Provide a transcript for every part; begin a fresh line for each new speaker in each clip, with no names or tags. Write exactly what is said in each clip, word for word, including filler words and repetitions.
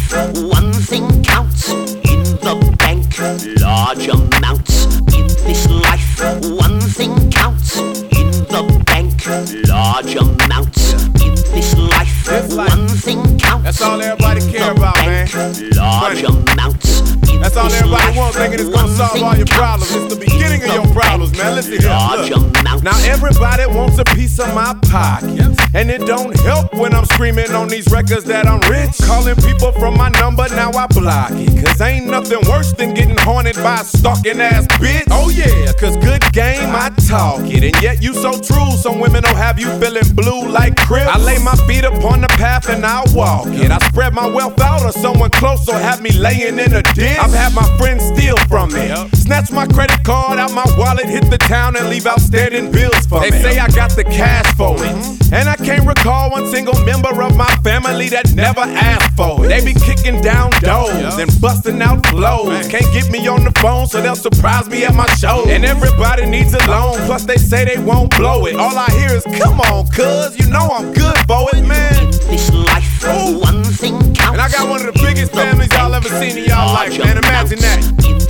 life, one thing counts. In the bank, large amounts. In this life, one thing counts. In the bank, large amounts. In this life,
This life.
one thing counts.
That's all everybody
In
care
the
about,
bank,
man.
large
Money.
amounts. In
That's all
this
everybody
life,
wants, thinking it's gonna
one
solve
thing
all your
counts.
problems. It's the beginning of
In
your
the
problems,
bank,
man. Listen here.
large
Look.
amounts.
Now everybody wants a piece of my pocket, and it don't help when I'm screaming on these records that I'm rich. Calling people from my number, now I block it. Cause ain't nothing worse than getting haunted by a stalking ass bitch. Oh yeah, cause good game, I talk it. And yet you so true, some women don't have you feeling blue like Crips. I lay my feet upon the path and I walk it. I spread my wealth out or someone close or have me laying in a ditch. I've had my friends steal from me, snatch my credit card out my wallet, hit the town and leave outstanding bills for me. They say I got the cash for it, and I can't recall one single member of my family that never asked for it. They be kicking down doors and busting out flows. Can't get me on the phone, so they'll surprise me at my show. And everybody needs a loan, plus they say they won't blow it. All I hear is, come on, cuz, you know I'm good for it, man.
This life,
Ooh.
one thing counts.
And I got one of the biggest families y'all ever seen in y'all life, man. Imagine that.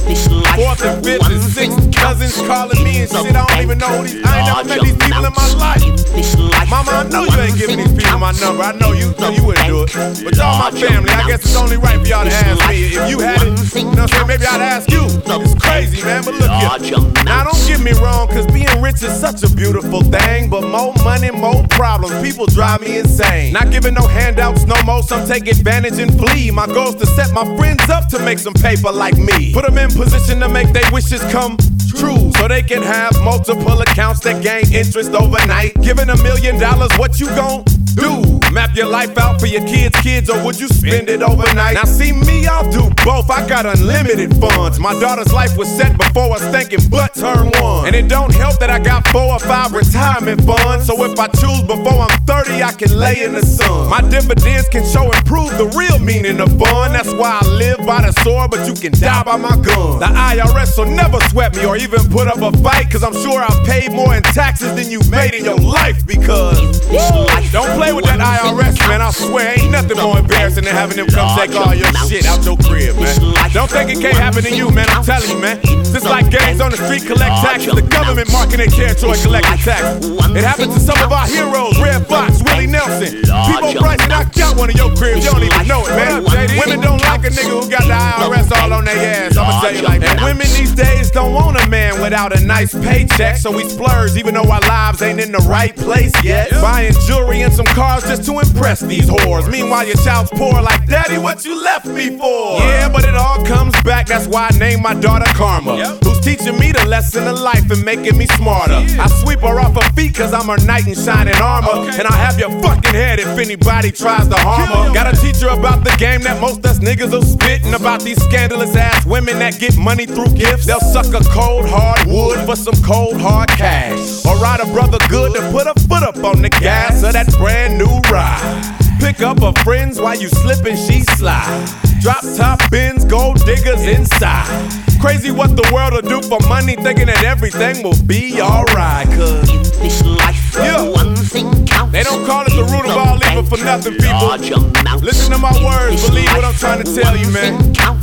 Fourth and fifth and sixth cousins calling me and shit. I don't even know who these. I ain't never met these people in my life. Mama, I know you ain't giving these people my number. I know you know you wouldn't do it. But y'all my family. I guess it's only right for y'all to ask me. If you had it, you know what I'm saying? Maybe I'd ask you. It's crazy, man. But look here. Now don't get me wrong, cause being rich is such a beautiful thing. But more money, more problems. People drive me insane. Not giving no handouts no more. Some take advantage and flee. My goal's to set my friends up to make some paper like me. Put them in position to make their wishes come true, so they can have multiple accounts that gain interest overnight. Giving a million dollars, what you gon' do? Map your life out for your kids' kids, or would you spend it overnight? Now see me, I'll do both. I got unlimited funds. My daughter's life was set before I thinking but turn one. And it don't help that I got four or five retirement funds. So if I choose before I'm thirty, I can lay in the sun. My dividends can show and prove the real meaning of fun. That's why I live by the sword, but you can die by my gun. The I R S will never sweat me or even put up a fight, cause I'm sure I've paid more in taxes than you made in your life. Because woo, don't play with that I R S, man. I swear ain't nothing more embarrassing than having them come take all your shit out your crib, man. Don't think it can't happen to you, man. I'm telling you, man. Just like gangs on the street collect taxes, the government marking their territory collecting taxes. It happened to some of our heroes, Red Fox, Willie Nelson. People Bryce knocked out one of your cribs, you don't even know it, man. Women don't like a nigga who got the I R S all on their ass. I'ma tell you like that. And women these days don't want a man without a nice paycheck, so we splurge even though our lives ain't in the right place yet. Buying jewelry and some cars just to impress these whores. Meanwhile your child's poor like, daddy, what you left me for? Yeah, but it all comes back, that's why I named my daughter Karma, who's teaching me the lesson of life and making me smarter. I sweep her off her feet cause I'm her knight in shining armor, and I'll have your fucking head if anybody tries to harm her. Gotta teach her about the game that most us niggas will spit, and about these scandalous ass women that get money through gifts. They'll suck a cold hard wood for some cold hard cash, or ride a brother good to put a foot up on the gas of that brand new ride. Pick up her friends while you slip and she slide. Drop top bins, gold diggers inside. Crazy what the world will do for money, thinking that everything will be alright. Cause
this life,
yeah,
one thing counts.
They don't call it the root of all evil for nothing, people. Listen to my words, believe what I'm trying to tell you, man.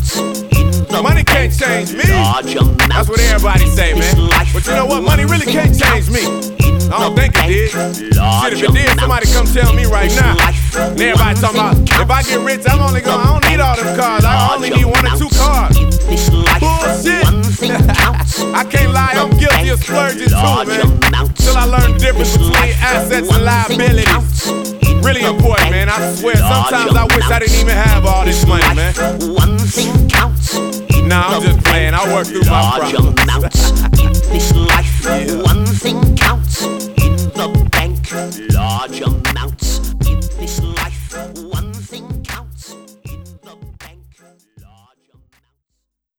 Money can't change me. That's what everybody say, man. But you know what? Money really can't change me. I don't think it did. Shit, if it did, somebody come tell me right now. And everybody talking about, if I get rich, I'm only gonna, I don't need all them cars. I only need one or two cars. Bullshit. I can't lie, I'm guilty of splurging too, man. Till I learn the difference between assets and liabilities. Really important, man. I swear, sometimes I wish I didn't even have all this money, man.
One thing counts.
Nah, I'm just playing. I work through my problems.